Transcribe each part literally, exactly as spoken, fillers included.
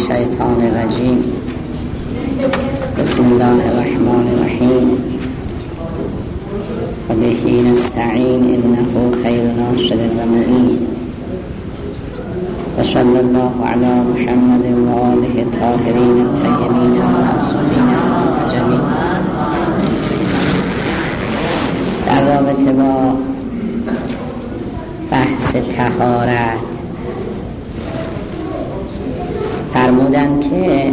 الشیطان الرجیم. بسم الله الرحمن الرحیم. و به نستعین انه خیر ناصر و معین. و صلی الله علی محمد و آله الطاهرین الطیبین المعصومین المنتجبین. در رابطه با بحث طهارت فرمودن که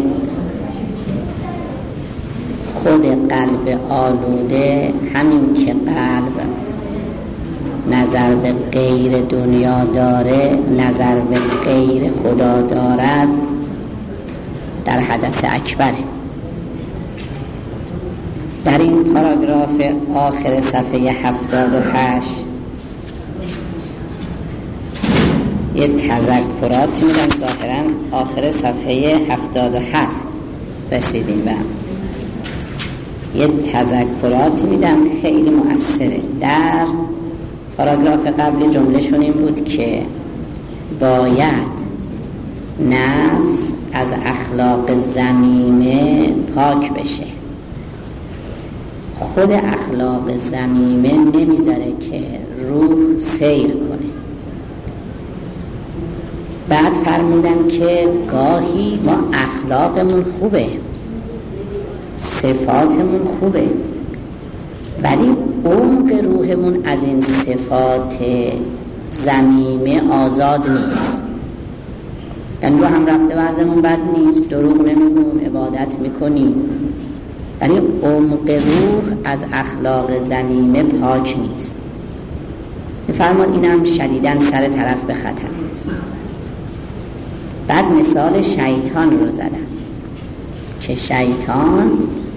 خود قلب آلوده، همین که قلب نظر به غیر دنیا داره، نظر به غیر خدا دارد، در حدث اکبره. در این پاراگراف آخر صفحه هفتاد و هشت یه تذکراتی میدم. ظاهرا آخر صفحه هفتاد و هفت رسیدیم به یه تذکراتی میدم خیلی مؤثره. در پاراگراف قبلی جملهشون این بود که باید نفس از اخلاق ذمیمه پاک بشه. خود اخلاق ذمیمه نمیذاره که روح سیر کنه. بعد فرمودن که گاهی ما اخلاقمون خوبه، صفاتمون خوبه، ولی عمق روحمون از این صفات ذمیمه آزاد نیست. یعنی رو هم رفته وضعمون بد نیست، دروغ نمیگیم، عبادت میکنیم، ولی عمق روح از اخلاق ذمیمه پاک نیست. فرمان اینم شدیداً سر طرف به خطر نیست. بعد مثال شیطان رو زدن که شیطان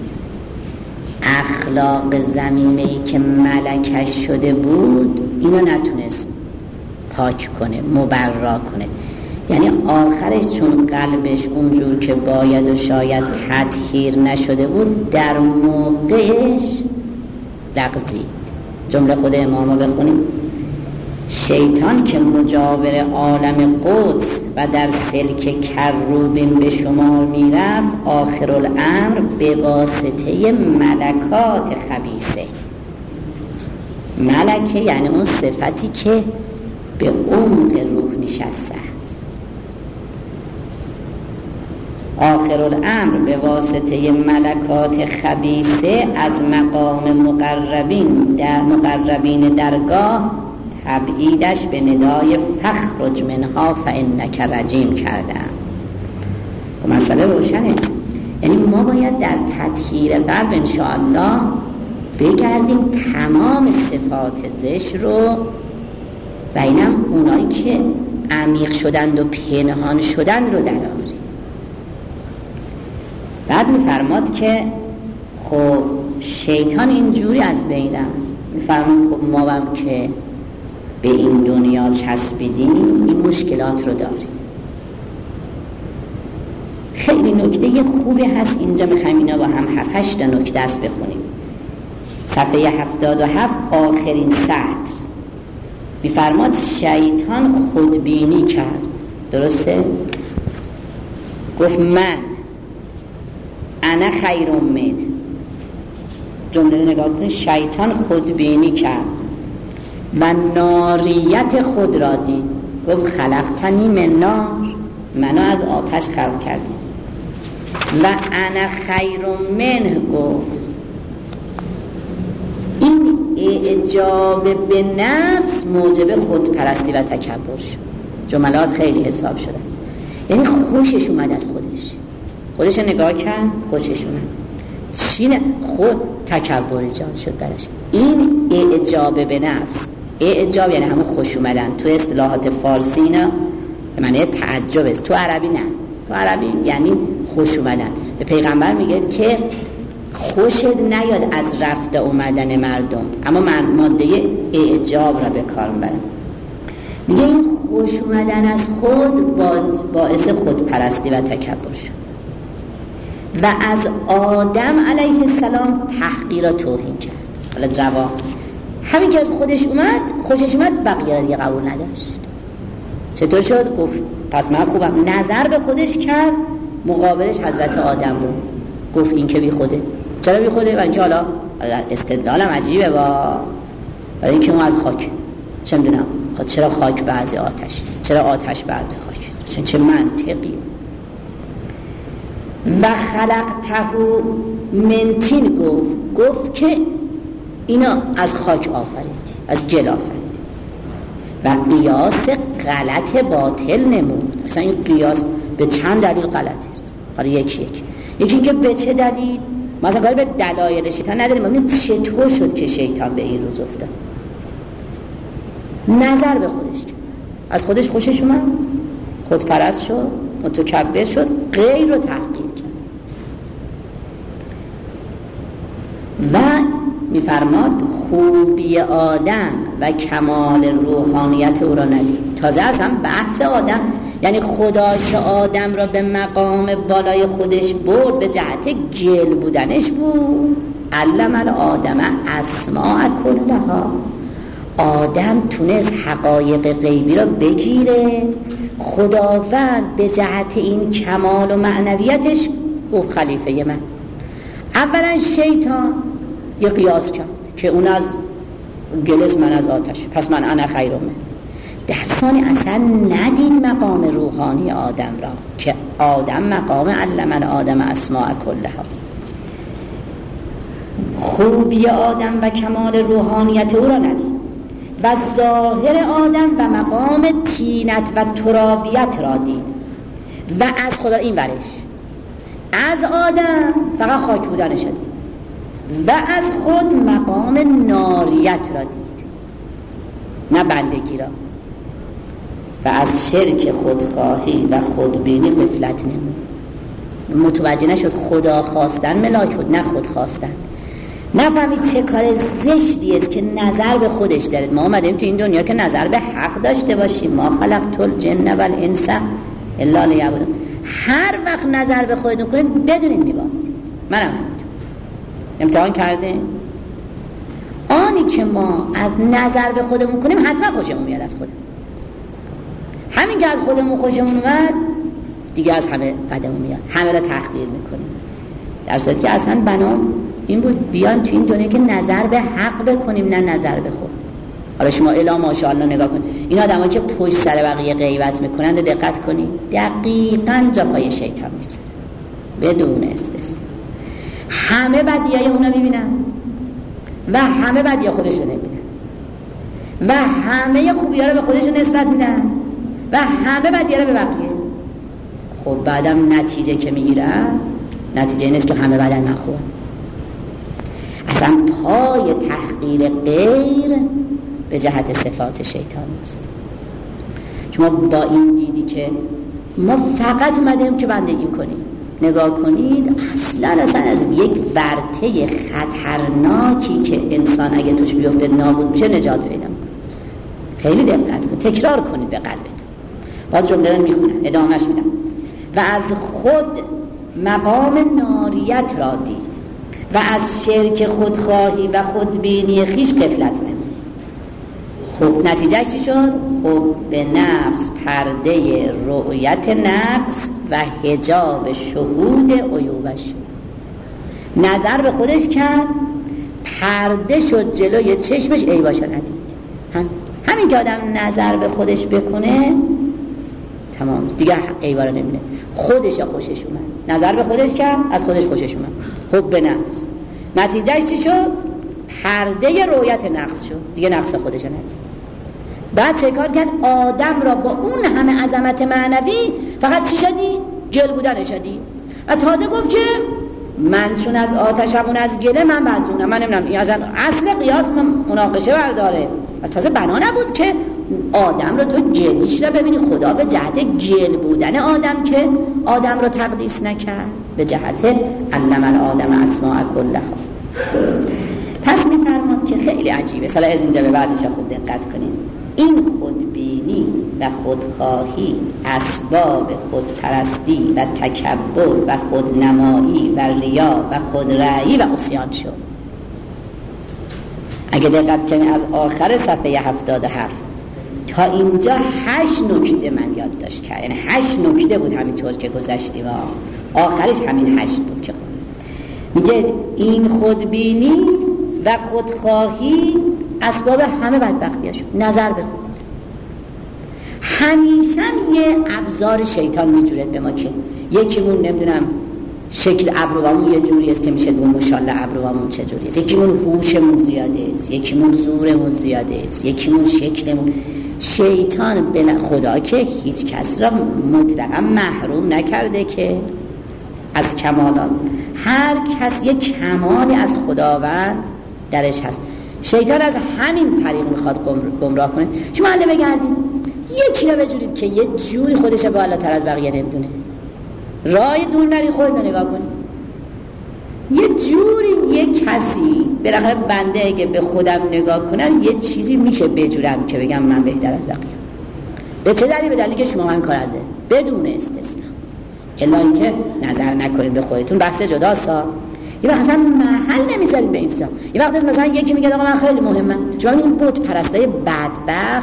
اخلاق ذمیمه‌ای که ملکش شده بود اینو نتونست پاک کنه، مبرا کنه. یعنی آخرش چون قلبش اونجور که باید و شاید تطهیر نشده بود، در موقعش لغزید. جمله خود امامو بخونیم: شیطان که مجاور عالم قدس و در سلک کروبین به شمار میرفت، آخر الامر به واسطه ملکات خبیثه. ملکه یعنی اون صفتی که به عمق روح نشسته است. آخر الامر به واسطه ملکات خبیثه از مقام مقربین در مقربین درگاه تبعیدش به ندای فخرج منها فانک رجیم کردن. و مسئله روشنه. یعنی ما باید در تطهیر قلب انشاءالله بگردیم تمام صفات زشت رو، و اینم اونایی که عمیق شدند و پنهان شدند رو درآوریم. بعد میفرماد که خب شیطان اینجوری از بین رفت. میفرماد خب ما هم که به این دنیا چسبیدیم این مشکلات رو داریم. خیلی نکته خوبی هست اینجا، میخوایم اینا با هم هفت هشت نکته است بخونیم. صفحه هفتاد و هفت آخرین سطر میفرماد شیطان خودبینی کرد. درسته؟ گفت من انا خیر من. جمله رو نگاه کنید. شیطان خودبینی کرد و ناریت خود را دید. گفت خلقتنی من نار، منو از آتش خلق کردی. و انا خیر منه. گفت این اعجاب به نفس موجب خودپرستی و تکبر شد. جملات خیلی حساب شده. یعنی خوشش اومد از خودش، خودش نگاه کرد خوشش اومد. چی نه؟ خود تکبر ایجاد شد براش. این اعجاب به نفس. اعجاب یعنی همون خوش اومدن. تو اصطلاحات فارسی اینا به معنی تعجب است، تو عربی نه. تو عربی یعنی خوش اومدن. به پیغمبر میگه که خوشت نیاد از رفته اومدن مردم، اما ماده اعجاب را به کار میبرن. میگه این خوش اومدن از خود باعث خودپرستی و تکبر شد و از آدم علیه السلام تحقیر و توهین کرد. حالا جواب همین که از خودش اومد خوشش اومد، بقیه را دیگه قبول نداشت. چطور شد؟ گفت پس من خوبم. نظر به خودش کرد مقابلش حضرت آدم بود، گفت این که بی خوده. چرا بی خوده؟ برای اینکه حالا استدلالم عجیبه با برای اینکه اون از خاک، چه میدونم خب چرا خاک بعضی آتش، چرا آتش بعضی خاک، چه منطقیه. و خلقته من طین گفت گفت که اینا از خاک آفریدی، از گل آفریدی. و قیاس غلط باطل نمود. اصلا این قیاس به چند دلیل غلط است. حالا یکی یک یکی اینکه به چه دلیل، مثلا کاری به دلایل شیطان نداریم، ببین چطور شد که شیطان به این روز افتاد. نظر به خودش کرد، از خودش خوشش اومد، خودپرست شد، متکبر شد، غیر رو تحقیر کرد. و میفرماد خوبی آدم و کمال روحانیت او را ندید. تازه از هم بحث آدم، یعنی خدا که آدم را به مقام بالای خودش برد به جهت گل بودنش بود. علم الآدم اسماء کلها. آدم تونست حقایق غیبی را بگیره. خداوند به جهت این کمال و معنویتش گفت خلیفه من. اولا شیطان یه قیاس کرد که اون از گلس، من از آتش، پس من انا خیر منه. در ثانی اصلا ندید مقام روحانی آدم را که آدم مقام علم الآدم اسماء کلها است. خوبی آدم و کمال روحانیت او را ندید و ظاهر آدم و مقام طینت و ترابیت را دید. و از خدا این ورش از آدم فقط خاک بودنش دید و از خود مقام ناریت را دید، نه بندگی را. و از شرک خودخواهی و خودبینی غفلت نمود. متوجه نشد خدا خواستن ملاک بود، نه خود خواستن. نفهمید چه کار زشتی است که نظر به خودش دارید. ما اومدیم تو این دنیا که نظر به حق داشته باشیم. ما خلقت الجن والانس الا لیعبدون. هر وقت نظر به خودتون کنید بدونید میبازید. منم امتحان کرده. آنی که ما از نظر به خودمون کنیم حتما خوشمون میاد از خودمون. همین که از خودمون خوشمون اومد دیگه از همه بدمون میاد، همه را تحقیر میکنیم. در صورتی که اصلا بنام این بود بیایم تو این دنیا که نظر به حق بکنیم، نه نظر به خود. حالا شما الا ماشاءالله نگاه کن، این آدم‌ها که پشت سر بقیه غیبت میکنن دقت کنید، دقیقاً جا پای شیطان میذاره بدون استثنا. همه بدیای اونا میبینن و همه بدیای خودشون نمیبینن و همه خوبی‌ها رو به خودشون نسبت میدن و همه بدی‌ها رو به بقیه. خب بعدم نتیجه که میگیرن، نتیجه این است که همه بدن من خوبن. اصلا پای تحقیر غیر به جهت صفات شیطان است. شما با این دیدی که ما فقط اومدیم که بندگی کنیم، نگاه کنید اصلا اصلا از یک ورطه خطرناکی که انسان اگه توش بیفته نابود میشه نجات پیدا میکنه. خیلی دقت کن، تکرار کنید به قلبتون. بعد جمله رو میخونم، ادامهش میدم. و از خود مقام ناریت را دید و از شرک خودخواهی و خودبینی خیش غفلت نمود. خب نتیجهش چی شد؟ خب به نفس پرده رؤیت نفس و حجاب شهود عیوبش شد. نظر به خودش کرد، پرده شد جلوی چشمش، عیباشو ندید. هم. همین که آدم نظر به خودش بکنه تمام دیگه عیبا رو نمیبینه. خودش خوشش اومد، نظر به خودش کرد، از خودش خوشش اومد. خب به نفس نتیجهش چی شد؟ پرده رؤیت نقص شد، دیگه نقص خودش ندید. بعد چه کار کرد؟ آدم را با اون همه عظمت معنوی فقط چی شدی؟ گل بودن شدی. و تازه گفت که من چون از آتشم اون از گله من بزونم. من نمیدونم این اصل قیاس مناقشه برداره. و تازه بنا نبود که آدم را تو گلیش را ببینی. خدا به جهت گل بودن آدم که آدم را تقدیس نکرد، به جهت علم الآدم اسماء کلها. پس میفرماد که خیلی عجیبه. سالا از اینجا به بعدش خوب دقت کنید. این خودبینی و خودخواهی اسباب خودپرستی و تکبر و خودنمایی و ریا و خودرأیی و عصیان شد. اگه دقت کنید از آخر صفحه هفتاد و هفت تا اینجا هشت نکته من یاد داشت کرد، یعنی هشت نکته بود همینطور که گذشتیم. آخرش همین هشت بود که خود میگه این خودبینی و خودخواهی اسباب همه بدبختیش. نظر به خود همیشه یه ابزار شیطان میجورد به ما که یکیمون نمیدونم شکل ابروامون یه جوری است که میشه دون ماشاءالله ابروامون چه جوری است، یکیمون هوشمون زیاده است، یکیمون زورمون زیاده است، یکیمون شکلمون. شیطان بلا خدا که هیچ کس را مطلقا محروم نکرده که از کمالات، هر کس یک کمالی از خداوند درش هست. شیطان از همین طریق میخواد گمراه کنه. شما حالا بگردید یکی را بجورید که یه جوری خودش بالاتر از بقیه نمیدونه، راه دور نری خودت نگاه کن. یه جوری یه کسی بالاخره بنده اگه به خودم نگاه کنم یه چیزی میشه بجورم که بگم من بهتر از بقیه. به چه دلیل؟ به دلیلی که شما من کارده بدون استثنا. الا اینکه نظر نکنید به خودتون، بحث جداست. یه وقت اصلا محل نمیذارید به اینجا. یه وقت مثلا یکی میگه آقا من خیلی مهمم. چون این بت پرستای بدبخت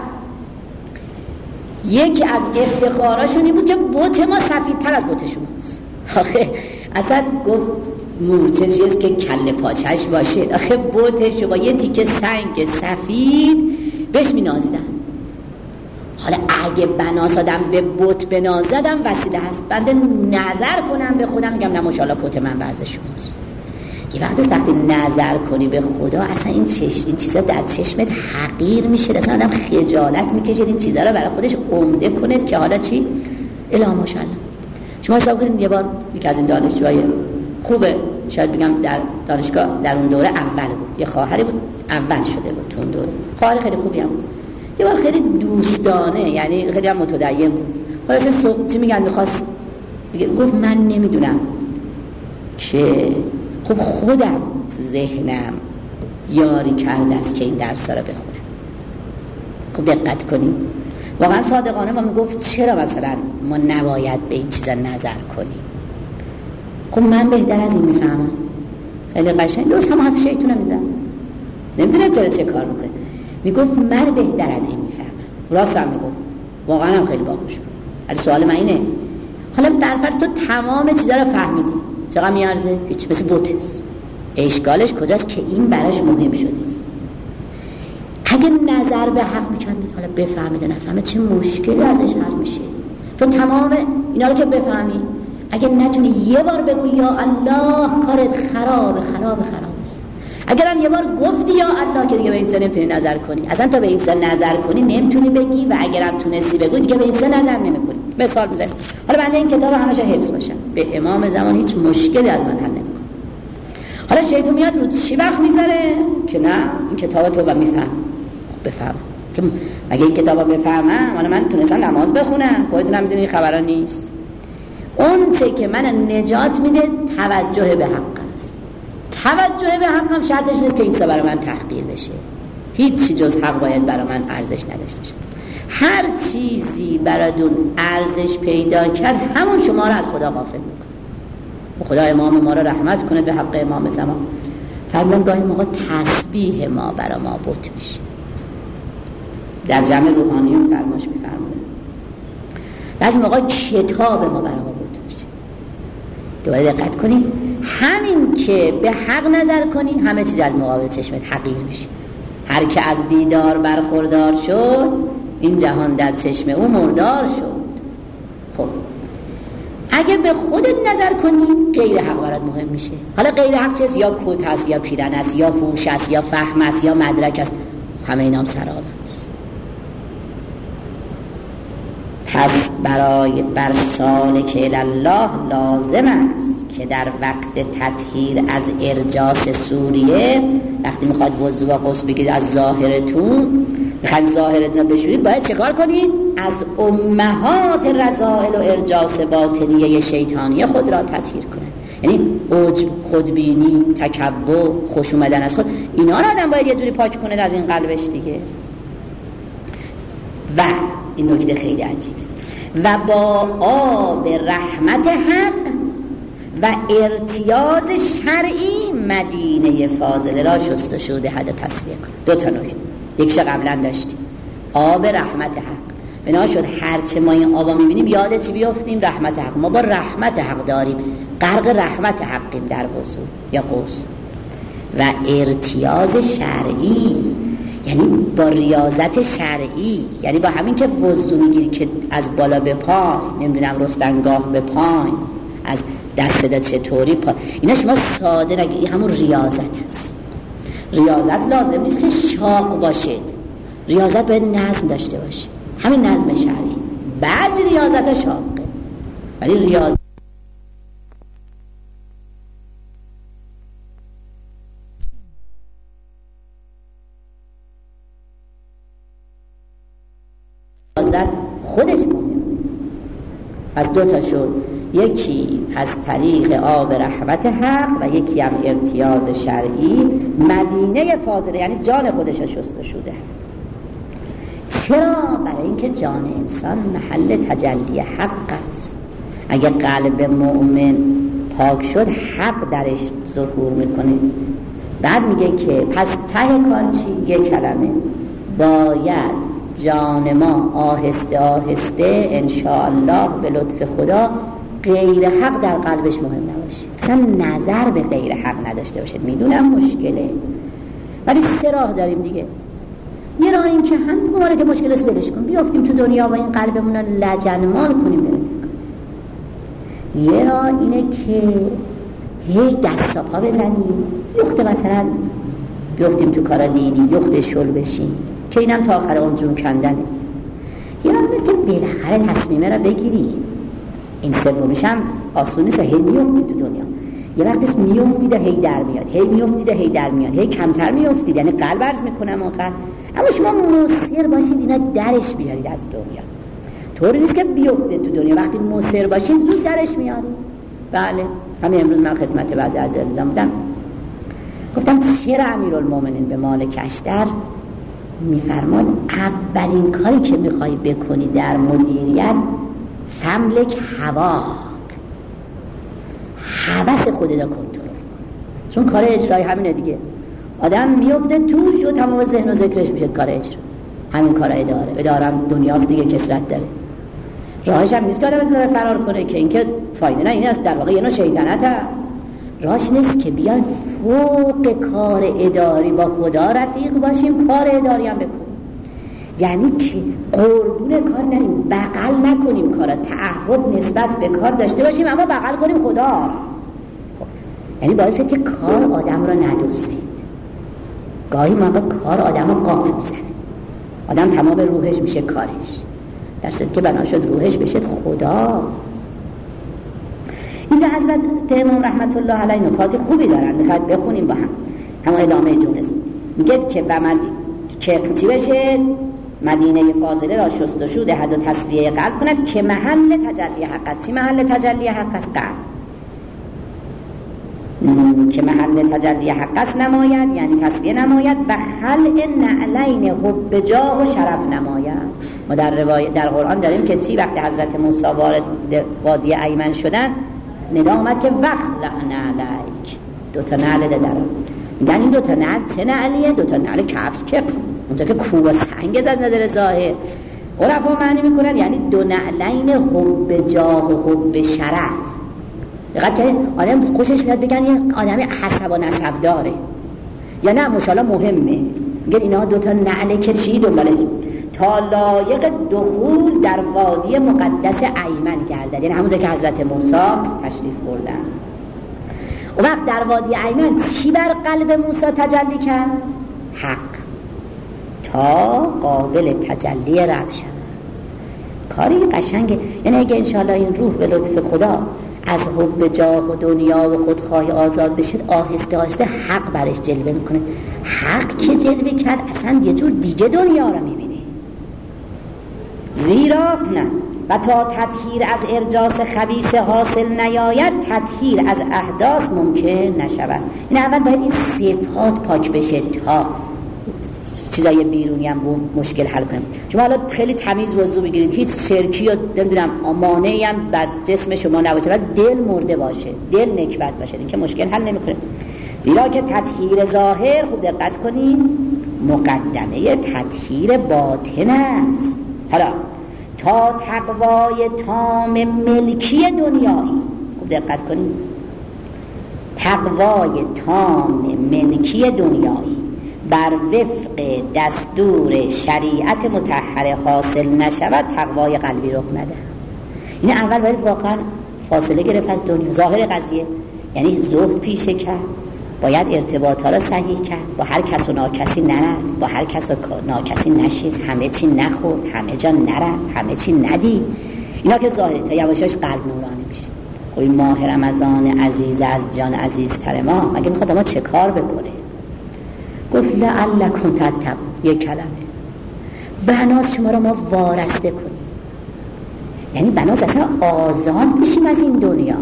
یکی از افتخاراشون این بود که بت ما سفیدتر از بت شماست. آخه اصلا گفت مورچه چیز که کله پاچش باشه. آخه بت شما یه تیکه سنگ سفید بهش مینازیدن. حالا اگه بناس آدم به بت بنازدم وسیله هست، بنده نظر کنم به خودم میگم نه ماشاءالله کت من ورز شماست. یه وقت وقتی نظر کنی به خدا اصلا این چش... این چیزا در چشمت حقیر میشه، اصلا آدم خجالت میکشه این چیزا رو برای خودش عمده کند که حالا چی؟ الا ماشاءالله. شما حساب کنید یه بار یکی از این دانشجوهای خوبه، شاید بگم در دانشگاه در اون دوره اول بود، یه خواهری بود اول شده بود تو اون دوره، خواهر خیلی خوبی هم بود، یه بار خیلی دوستانه یعنی خیلی هم متدین بود. واسه صبح چی میگن میخواست گفت من نمیدونم که خب خودم ذهنم یاری کرده است که این درس را بخونم. خب دقت کنیم واقعا صادقانه ما میگفت چرا مثلا ما نباید به این چیزا نظر کنیم. خب من بهتر از این میفهمم. خیلی قشنگ درست هم حرف شیطونه میزن، نمیدونه چرا چه کار میکنه. میگفت من بهتر از این میفهمم. راست هم میگفت، واقعا هم خیلی باهوش بود. ولی سوال من اینه حالا برفرض تو تمام چیزا رو فهمیدی، چقدر میارزه؟ هیچ، مثل بوت است. اشکالش کجاست که این براش مهم شده است. اگه نظر به حق میکنید حالا بفهمید نفهمید چه مشکلی ازش حل میشه. تو تمام اینا رو که بفهمی اگه نتونی یه بار بگو یا الله کارت خراب خراب خراب است. اگر هم یه بار گفتی یا الله که دیگه به این سه نمیتونی نظر کنی، اصلا تا به این سه نظر کنی نمیتونی بگی و اگر هم تونستی بگو دیگه به این سه نظر نمیکنی. مثال میزنم حالا بنده این کتاب همش حفظ باشم به امام زمان هیچ مشکلی از من حل نمیکنه. حالا شیطان میاد رو چی وقت میذاره که نه این کتاب تو با میفهم بفهم که اگه این کتابو بفهمم حالا من تونستم نماز بخونم. خودتون هم میدونید خبرا نیست. اون چه که من نجات میده توجه به حق است. توجه به حق هم شرطش نیست که این سه برای من تحقیر بشه. هیچ چی جز حق باید برای من ارزش نداشته باشه. هر چیزی براتون ارزش پیدا کرد همون شما رو از خدا غافل میکنه. خدا امام ما رو رحمت کنه به حق امام زمان. فرمان گاهی موقع تسبیح ما برای ما بت میشه. در جمع روحانیون فرماش میفرمونه بعضی موقع کتاب ما برای ما بت میشه. دوباره دقت کنید همین که به حق نظر کنین همه چیز از مقابل چشمت حقیر میشه. هر که از دیدار برخوردار شد این جهان در چشم او مردار شد. خب اگه به خودت نظر کنی غیر حق برات مهم میشه. حالا غیر حق چیست؟ یا کت هست یا پیرن است یا هوش است یا فهم است یا مدرک است، همه اینا هم سراب است. پس برای بر سالک الله لازم است که در وقت تطهیر از ارجاس سوریه وقتی میخواد وضو و غسل بگیرید از ظاهرتون میخواید ظاهرتون بشورید باید چه کار کنید؟ از امهات رذائل و ارجاس باطنیه شیطانیه خود را تطهیر کنید. یعنی عجب، خودبینی، تکبر، خوش اومدن از خود، اینا را آدم باید یه جوری پاک کنه از این قلبش دیگه. و این نکته خیلی عجیبه است. و با آب رحمت حق و ارتیاض شرعی مدینه فاضله را شستشو دهد تصفیه کن. دو تا نکته، یکش قبلا داشتیم آب رحمت حق بنا شد هرچه ما این آبا میبینیم یاد چی بیافتیم؟ رحمت حق. ما با رحمت حق داریم، غرق رحمت حقیم در وضو یا غسل. و ارتیاض شرعی یعنی با ریاضت شرعی، یعنی با همین که وضو میگیری که از بالا به پای، نمیدونم رستنگاه به پای، از دست دست چطوری پای، اینا شما ساده نگی، این همون ریاضت هست. ریاضت لازم نیست که شاق باشید، ریاضت باید نظم داشته باشه، همین نظم شرعی. بعضی ریاضت ها شاقه ولی ریاضت خودش مهم. از دو تا شد، یکی از طریق آب رحمت حق و یکی هم ارتیاض شرعی. مدینه فاضله یعنی جان خودش شسته شده. چرا؟ برای اینکه جان انسان محل تجلی حق است. اگه قلب مؤمن پاک شد حق درش ظهور میکنه. بعد میگه که پس ته کار چی؟ یک کلمه، باید جان ما آهسته آهسته انشاءالله به لطف خدا غیر حق در قلبش مهم نباشه، اصلا نظر به غیر حق نداشته باشه. میدونم مشکله ولی سه راه داریم دیگه. یه راه این که هم گواره که مشکل است بلش کن، بیافتیم تو دنیا و این قلبمون رو لجنمال کنیم بریم. یه راه اینه که هی دست و پا بزنیم، یخته مثلا بیافتیم تو کارا دینی، یخته شل بشیم که اینم تا آخر اون جون کندنه. یه راه نیست که بالاخره تصمیمه را بگیری. این سومیش هم آسون نیست، هی میافتی تو دنیا. یه وقتش میافتید و هی در میاد، هی میافتید و هی در میاد، هی کمتر میافتید، یعنی قلب عرض میکنم آخر. اما شما مصر باشید اینا درش بیارید از دنیا. طوری نیست که بیافتید تو دنیا، وقتی مصر باشید زود درش میارید. بله همین امروز من خدمت بعضی از عزیزان بودم، گفتم چرا امیرالمومنین به مالک اشتر میفرماد اولین کاری که میخوای بکنی در مدیریت فملک هوا، هوس خودت را کنترل، چون کار اجرای همینه دیگه. آدم میفته توش و تمام ذهن و ذکرش میشه کار اجرا، همین کار اداره. ادارم دنیاست دیگه، کسرت داره. راهش هم نیست که آدم بتونه فرار کنه، که اینکه فایده نه، این است در واقع یه نوع شیطنت هست. راهش نیست که بیان فوق کار اداری با خدا رفیق باشیم، کار اداری هم بکنیم، یعنی که قربون کار نریم، بغل نکنیم کارا، تعهد نسبت به کار داشته باشیم اما بغل کنیم خدا. خب یعنی باعث شد که کار آدم را ندوزید. گاهی موقع کار آدم را قاف میزنه، آدم تمام روحش میشه کارش، در صورتی که بنا شد روحش بشه خدا. اینجا حضرت امام رحمت الله علیه نکات خوبی دارن، میخواد بخونیم با هم، همون ادامه جونست. میگه که و مدی... که چی بشه؟ مدینه فاضله را شستشو دهد و تصفیه قلب کند که محل تجلی حق است. چی محل تجلی حق است؟ قلب. که محل تجلی حق است نماید، یعنی تصفیه نماید و خلع نعلین حب جاه و شرف نماید. ما در روایت در قرآن داریم که چی؟ وقتی حضرت موسی وارد وادی ایمن شدن ندا آمد که وخلع نعلیک، دو تا نعل ده درم. میگن این دو تا نعل چه نعلیه؟ دو تا نعل کفر که اونجا که کوه و سنگ از نظر ظاهر. عرفا معنی میکنن یعنی دو نعلین حب جاه و حب شرف. دقت کنید آدم خوشش میاد بگن یه آدم حسب و نسب داره یا نه ماشاءالله مهمه، میگن اینا دو تا نعل که چی دنبالش تا لایق دخول در وادی مقدس ایمن گردد، یعنی همونجا که حضرت موسی تشریف بردن. و وقت در وادی ایمن چی بر قلب موسی تجلی کرد؟ حق، تا قابل تجلی رب شد. کاری قشنگه. یعنی اگه انشاءالله این روح به لطف خدا از حب جاه و دنیا و خودخواهی آزاد بشه، آهسته آهسته حق برش جلوه میکنه. حق که جلوه کرد اصلا یه جور دیگه دنیا رو میبینه. زیرا نه و تا تطهیر از ارجاس خبیث حاصل نیاید، تطهیر از احداث ممکن نشود. این اول باید این صفات پاک بشه تا چیزای بیرونی هم بود مشکل حل کنیم. شما حالا خیلی تمیز وضو بگیرید، هیچ شرکی و نمیدونم مانعی هم بر جسم شما نباشه، ولی دل مرده باشه، دل نکبت باشه، این که مشکل حل نمیکنه. زیرا که تطهیر ظاهر، خوب دقت کنید، مقدمه تطهیر باطن است. حالا تا تقوای تام ملکی دنیایی. خوب دقت کنید، تقوای تام ملکی دنیایی بر وفق دستور شریعت مطهره حاصل نشود، تقوای قلبی رخ نده. این اول باید واقعا فاصله گرفت از دنیا. ظاهر قضیه یعنی زهد پیشه کرد، باید ارتباطها را صحیح کرد، با هر کس و ناکسی نرفت، با هر کس و ناکسی نشست، همه چی نخورد، همه جا نرفت، همه چی ندید. اینا که ظاهره، تا یواشاش قلب نورانی میشه. خب این ماه رمضان عزیز از جان عزیزتر ما مگه میخواد ما چه کار بکنه؟ گفت لعلکم تتقون، یک کلمه، بناز شما را ما وارسته کنیم، یعنی بناز اصلا آزاد بشیم از این دنیا.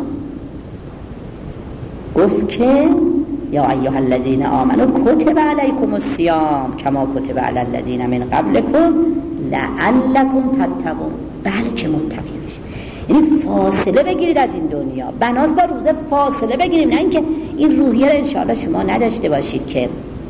گفت که یا ایها الذین آمنوا کتب علیکم الصیام کما کتب علی الذین من قبلکم لعلکم تتقون، بلکه متقی بشید. یعنی فاصله بگیرید از این دنیا، بناز با روزه فاصله بگیریم، نه اینکه این روحیه رو انشاءالله شما نداشته باشید که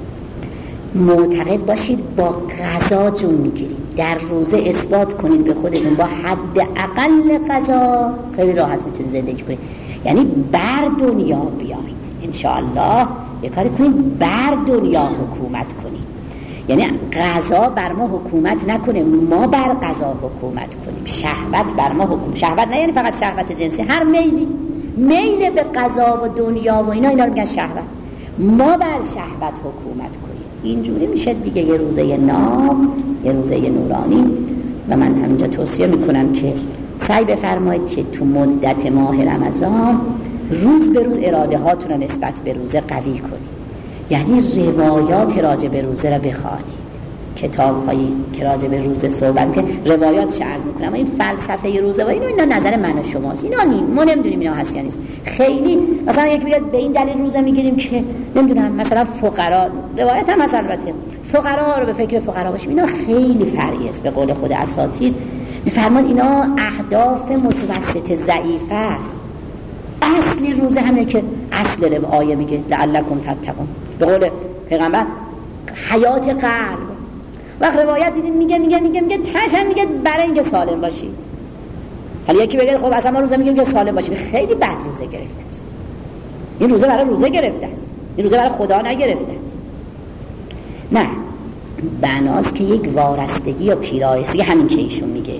معتقد باشید با غذا جون میگیرید. در روزه اثبات کنید به خودتون با حد اقل غذا خیلی راحت میتونید زندگی کنید. یعنی بر دنیا بیایید انشاءالله، یه کاری کنید بر دنیا حکومت کنید. یعنی غذا بر ما حکومت نکنه، ما بر غذا حکومت کنیم. شهوت بر ما حکومت، شهوت نه یعنی فقط شهوت جنسی، هر میلی میل به غذا و دنیا و اینا اینا رو میگن شهوت. ما بر شهوت حکومت کنیم. اینجوری میشه دیگه یه روزه ناب، یه روزه نورانی. و من همینجا توصیه میکنم که سعی بفرمایید که تو مدت ماه رمضان روز به روز اراده هاتون رو نسبت به روزه قوی کنید. یعنی روایات راجع به روزه را بخوانید، کتاب هایی که راجع به روزه صحبت که روایاتش عرض میکنم. این فلسفه روزه و اینا اینا نظر من و شماست، اینا نیم ما نمیدونیم اینا هست یا نیست. خیلی مثلا یک میگه به این دلیل روزه میگیریم که نمیدونم مثلا فقرا، روایت هم مثلا البته فقرا رو به فکر فقرا باشیم، اینا خیلی فرعی است. به قول خود اساتید میفرمان اینا اهداف متوسط ضعیفه است. اصلی روزه همینه که اصل رو آیه میگه لعلکم تتقون، به قول پیغمبر حیات قلب. وقت روایت دیدین میگه میگه میگه میگه تاش هم میگه برای اینکه سالم باشی. حالا یکی بگه خب اصلا ما روزه میگیم که سالم باشی، خیلی بد روزه گرفته است. این روزه برای روزه گرفته است، این روزه برای خدا نگرفته است. نه، بناست که یک وارستگی و پیرایستگی، همین که ایشون میگه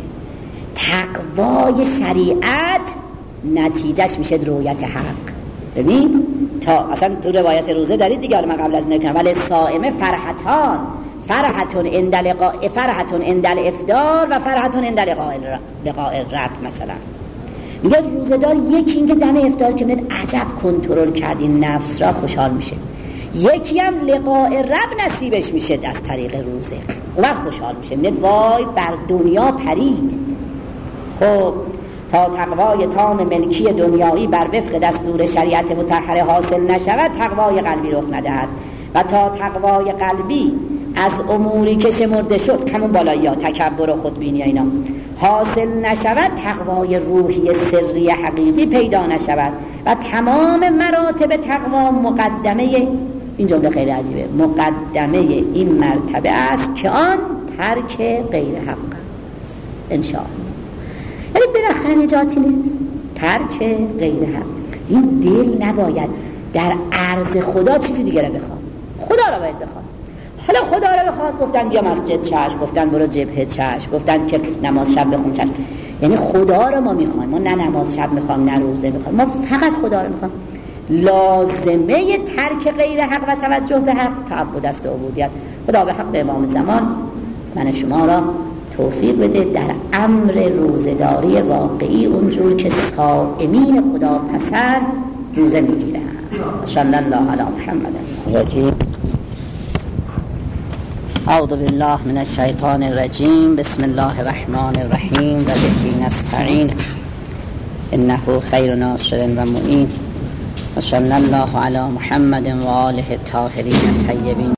تقوای شریعت نتیجهش میشه رویت حق. ببین تا اصلا تو روایت روزه دارید دیگه، حالا من قبل از نکنم ولی صائمه فرحتان، فرحتون عند لقاء، فرحتون عند الافطار و فرحتون عند لقاء لقاء الرب. مثلا میگه روزه‌دار یکی این که دم افطار که میاد عجب کنترل کردین نفس را، خوشحال میشه. یکی هم لقاء رب نصیبش میشه از طریق روزه، اون وقت خوشحال میشه، میگه وای بر دنیا پرید. خب تا تقوای تام ملکی دنیایی بر وفق دستور شریعت مطهره حاصل نشود، تقوای قلبی رخ ندهد. و تا تقوای قلبی از اموری که شمرده شد، کمون بالایی ها، تکبر و خودبینی اینا حاصل نشود، تقوای روحی سری حقیقی پیدا نشود. و تمام مراتب تقوا مقدمه، این جمله خیلی عجیبه، مقدمه این مرتبه است که آن ترک غیر حق است. انشاءالله یعنی بالاخره نجاتی نیست، ترک غیر حق. این دل نباید در عرض خدا چیزی دیگه رو بخواد، خدا رو باید بخواد. حالا خدا رو بخواد، گفتن بیا مسجد چشم، گفتن برو جبهه چشم، گفتن که نماز شب بخون چشم. یعنی خدا رو ما میخوایم، ما نه نماز شب میخوایم نه روزه میخوایم، ما فقط خدا رو میخوایم. لازمه ترک غیر حق و توجه به حق تعبد است و عبودیت. خدا به حق امام زمان من شما را توفیق بده در امر روزه‌داری واقعی، اونجور که صائمین خدا پسر روزه میگیرن. صلی الله علی محمد. اعوذ بالله من الشیطان الرجیم. بسم الله الرحمن الرحیم. و به نستعین انه خیر ناصر و معین. و صلی الله علی محمد و آله الطاهرین الطیبین.